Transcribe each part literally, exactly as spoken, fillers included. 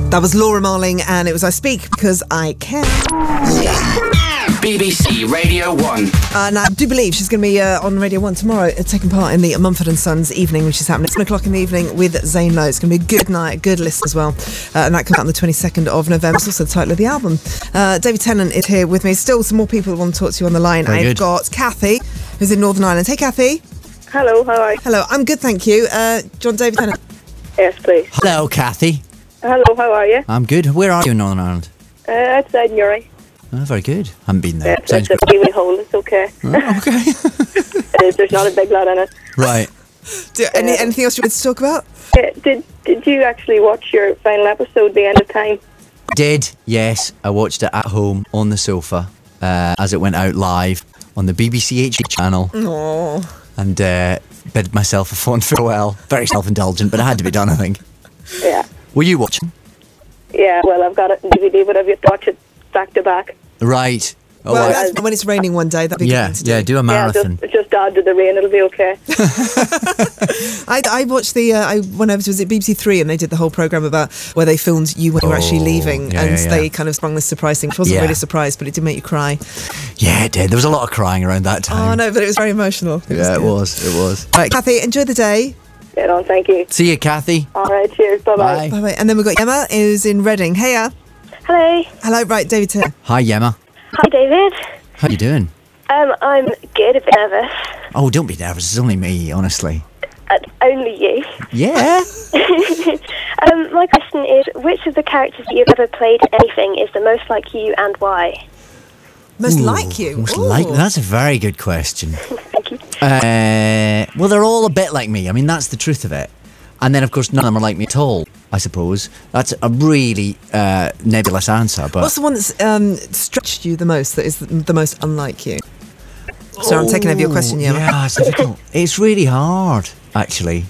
That was Laura Marling, and it was I Speak Because I Can. B B C Radio one. Uh, and I do believe she's going to be uh, on Radio one tomorrow, uh, taking part in the Mumford and Sons evening, which is happening at seven o'clock in the evening with Zane Lowe. It's going to be a good night, a good list as well. Uh, and that comes out on the twenty-second of November. It's also the title of the album. Uh, David Tennant is here with me. Still some more people who want to talk to you on the line. Very I've good. got Kathy, who's in Northern Ireland. Hey, Kathy. Hello, how are you? Hello, I'm good, thank you. Uh, John David Tennant. Yes, please. Hello, Kathy. Hello, how are you? I'm good. Where are you in Northern Ireland? Uh, outside Newry. Oh, very good. Haven't been there. Yeah, Sounds it's good. a wee hole, it's okay. Oh, okay. uh, there's not a big lot in it. Right. Do, any, anything else you want to talk about? Uh, did Did you actually watch your final episode, The End of Time? Did, yes. I watched it at home on the sofa uh, as it went out live on the B B C H D channel. Oh. And uh, bid myself a fond farewell. Very self-indulgent, but it had to be done, I think. Yeah. Were you watching? Yeah, well, I've got it on D V D, but I've yet to watch it back to back. Right. Oh, Well, I- that's- when it's raining one day, that'd be yeah, good to do. yeah, do a Yeah, marathon. just, just dodge the rain, it'll be okay. I, I watched the, uh, I went over to was it B B C Three and they did the whole programme about where they filmed you when you were actually Oh, leaving yeah, and yeah, yeah. they kind of sprung this surprise thing, which wasn't Yeah. really a surprise, but it did make you cry. Yeah, it did. There was a lot of crying around that Oh time. no, but it was very emotional. It Yeah, it good. was. It was. Right, Kathy, enjoy the day. Get on, thank you. See you, Kathy. All right, cheers, bye-bye. Bye. Bye bye. And then we've got Emma, who's in Reading. Heya. Hello. Hello, right, David Taylor. Hi, Yemma. Hi, David. How you doing? Um, I'm good, a bit nervous. Oh, don't be nervous. It's only me, honestly. Uh, only you. Yeah. Um, my question is, which of the characters that you've ever played in anything is the most like you and why? Most Ooh, like you. Most Ooh. like. That's a very good question. Thank you. Uh, well, they're all a bit like me. I mean, that's the truth of it. And then, of course, none of them are like me at all, I suppose. That's a really uh, nebulous answer. But What's the one that's um, stretched you the most, that is the, the most unlike you? So I'm taking over your question, Emma. Yeah, it's difficult. It's really hard, actually.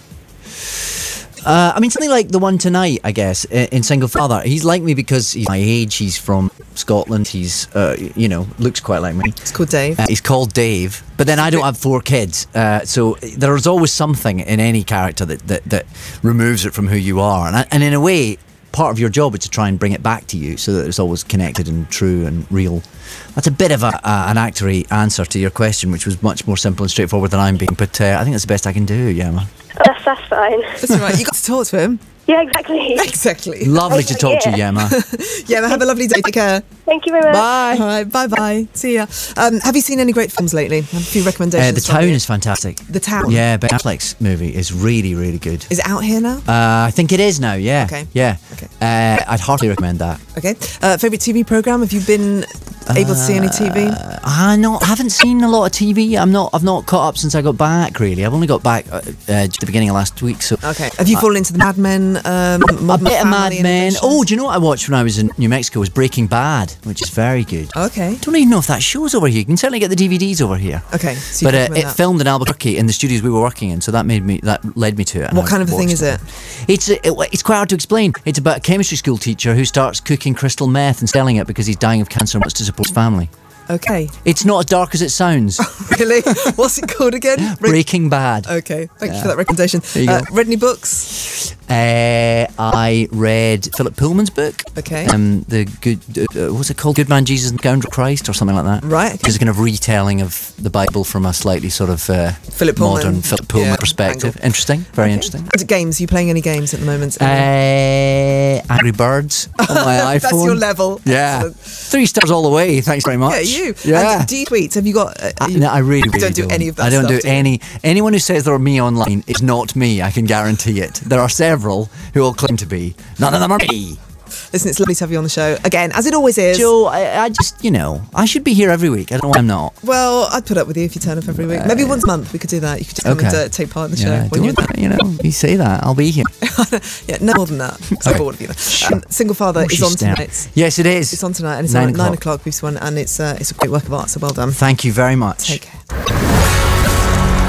Uh, I mean, something like the one tonight, I guess, in, in Single Father. He's like me because he's my age. He's from Scotland. He's, uh, you know, looks quite like me. It's called Dave. Uh, he's called Dave, but then I don't have four kids, uh, so there's always something in any character that, that, that removes it from who you are, and, I, and in a way, part of your job is to try and bring it back to you so that it's always connected and true and real. That's a bit of a, uh, an actory answer to your question, which was much more simple and straightforward than I'm being, but uh, I think that's the best I can do, yeah, man. That's, that's fine. That's all right. You got to talk to him. Yeah, exactly. Exactly. Lovely to talk to you, Yeah. Yemma. Yeah, have a lovely day. Take care. Thank you very much. Bye. All right, bye-bye. See ya. Um, have you seen any great films lately? I have a few recommendations. Uh, the from Town you. is fantastic. The Town? Yeah, Ben Affleck's movie is really, really good. Is it out here now? Uh, I think it is now, yeah. Okay. Yeah. Okay. Uh, I'd heartily recommend that. Okay. Uh, favourite T V programme? Have you been able to see any T V? Uh, I not haven't seen a lot of T V. I'm not. I've not caught up since I got back. Really, I've only got back uh, uh, at the beginning of last week. So Okay. Have you fallen into the Mad Men? Um, a Modern bit of Family Mad Men. animation? Oh, do you know what I watched when I was in New Mexico? Was Breaking Bad, which is very good. Okay. Don't even know if that show's over here. You can certainly get the D V Ds over here. Okay. So you But uh, recommend it that. filmed in Albuquerque in the studios we were working in, so that made me that led me to it. and What I kind of a thing watched is it? It's it, it's quite hard to explain. It's about a chemistry school teacher who starts cooking crystal meth and selling it because he's dying of cancer and wants to support his family. Okay. It's not as dark as it sounds. Really? What's it called again? Red- Breaking Bad. Okay. Thank you Yeah. for that recommendation. There you Uh, go. read any books? Uh, I read Philip Pullman's book. Okay. Um, the good, uh, what's it called? Good Man, Jesus, and Scoundrel Christ, or something like that. Right, okay. It's a kind of retelling of the Bible from a slightly sort of uh, Philip Pullman. modern Philip Pullman Yeah, perspective. angle. Interesting. Very Okay. interesting. And games? Are you playing any games at the moment? Uh, Angry Birds on my iPhone. That's your level. Yeah. Excellent. Three stars all the way. Thanks very much. Yeah, you. Yeah. And do you tweet? Have you got? Uh, I, you, no, I really, you really don't do any of that I don't stuff, do do you? any. Anyone who says they're me online is not me. I can guarantee it. There are several who all claim to be. None of them are me. Listen, it's lovely to have you on the show again, as it always is. Joe, I, I just, you know, I should be here every week. I don't know why I'm not. Well, I'd put up with you if you turn up every week. Maybe once a month we could do that. You could just come Okay. and uh, take part in the show. Yeah, when you're don't, you know, you say that. I'll be here. yeah, no more than that. I'm so bored of you. Um, Single Father Oh, is she's on staring. tonight. Yes, it is. It's on tonight, and it's Nine on at nine o'clock. o'clock. B B C One, and it's uh, it's a great work of art. So well done. Thank you very much. Take care.